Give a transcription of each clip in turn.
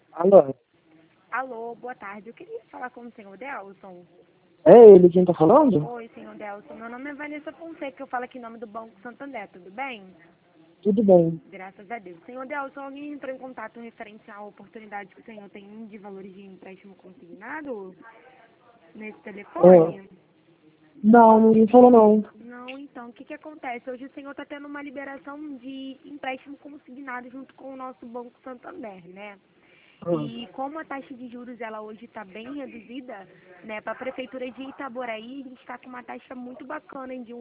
Alô? Alô, boa tarde. Eu queria falar com o senhor Delson. É ele quem tá falando? Oi, senhor Delson. Meu nome é Vanessa Fonseca, eu falo aqui em nome do Banco Santander, tudo bem? Tudo bem. Graças a Deus. Senhor Delson, alguém entrou em contato referente à oportunidade que o senhor tem de valores de empréstimo consignado nesse telefone? Não, ninguém falou não. Não, então, o que que acontece? Hoje o senhor está tendo uma liberação de empréstimo consignado junto com o nosso Banco Santander, né? E como a taxa de juros ela hoje está bem reduzida, né, para a prefeitura de Itaboraí, a gente está com uma taxa muito bacana de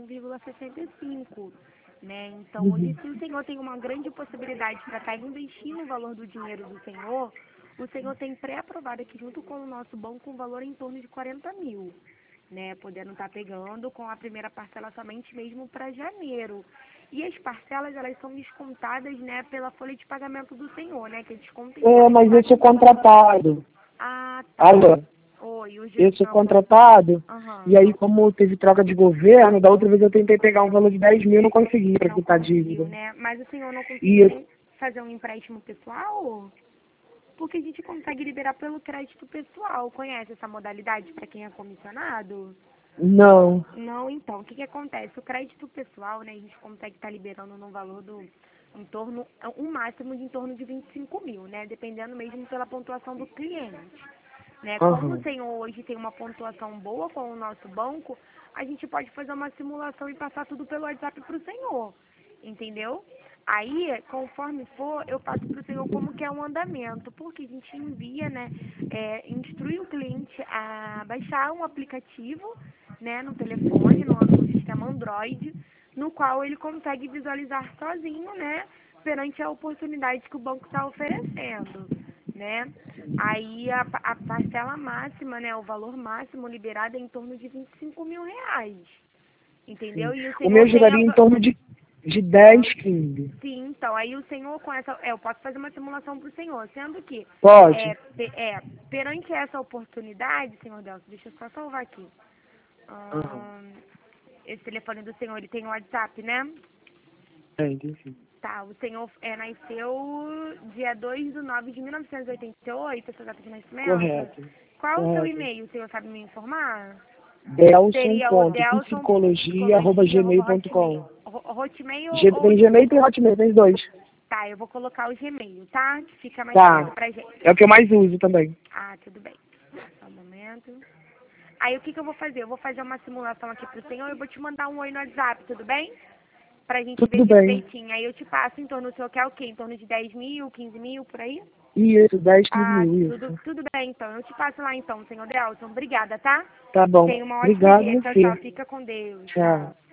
1,65, né? Então hoje se o senhor tem uma grande possibilidade para estar investindo o valor do dinheiro do senhor, o senhor tem pré-aprovado aqui junto com o nosso banco um valor em torno de 40 mil, né, podendo estar pegando com a primeira parcela somente mesmo para janeiro. E as parcelas, elas são descontadas, né, pela folha de pagamento do senhor, né, que é desconto em folha de Mas eu sou pagamento. contratado. Ah, tá. Alô? Oi, o Eu sou não, contratado. aham. E aí, como teve troca de governo, da outra vez eu tentei pegar um valor de 10 mil e não consegui pra Não quitar a conseguiu, dívida. né? Mas o senhor não E conseguiu nem fazer um empréstimo pessoal? Porque a gente consegue liberar pelo crédito pessoal. Conhece essa modalidade para quem é comissionado? não. Não, então, o que que acontece? O crédito pessoal, né, a gente consegue estar liberando no valor do, em torno, um máximo de em torno de 25 mil, né, dependendo mesmo pela pontuação do cliente, né. Como o Aham. senhor hoje tem uma pontuação boa com o nosso banco, a gente pode fazer uma simulação e passar tudo pelo WhatsApp para o senhor, entendeu? Aí, conforme for, eu passo para o senhor como que é o andamento, porque a gente envia, né, instrui o cliente a baixar um aplicativo, né, no telefone, no sistema Android, no qual ele consegue visualizar sozinho, né, perante a oportunidade que o banco está oferecendo, né. Aí a parcela máxima, né, o valor máximo liberado é em torno de 25 mil reais, Sim. entendeu? E o O meu senhor tem giraria em torno de 10, 15. Sim, então, aí o senhor com essa, eu posso fazer uma simulação para o senhor, sendo que, Pode? perante essa oportunidade, senhor Delcio, deixa eu só salvar aqui. Aham. Esse telefone do senhor, ele tem o WhatsApp, né? Entendi. Tá, o senhor nasceu dia 2/9 de 1988, essa data de nascimento? Correto. Qual o seu Correto. e-mail, o senhor sabe me informar? Seria o Delson Psicologia, delson.psicologia@gmail.com. Hotmail ou... Tem Gmail e tem Hotmail, tem os dois. Tá, eu vou colocar o Gmail, tá? Que fica mais fácil Tá. pra gente. É o que eu mais uso também. Ah, tudo bem. Só um momento. Aí o que que eu vou fazer? Eu vou fazer uma simulação aqui pro senhor e eu vou te mandar um oi no WhatsApp, tudo bem? Pra gente ver Tudo bem. direitinho. Aí eu te passo em torno, o senhor quer o quê? Em torno de 10 mil, 15 mil, por aí? Isso, 10, 15 Ah, mil, tudo, isso. tudo bem então. Eu te passo lá então, senhor Delson. Obrigada, tá? Tá bom. Tenha um ótimo Obrigado, dia. Tchau, tchau. você. Fica com Deus. Tchau. Tchau.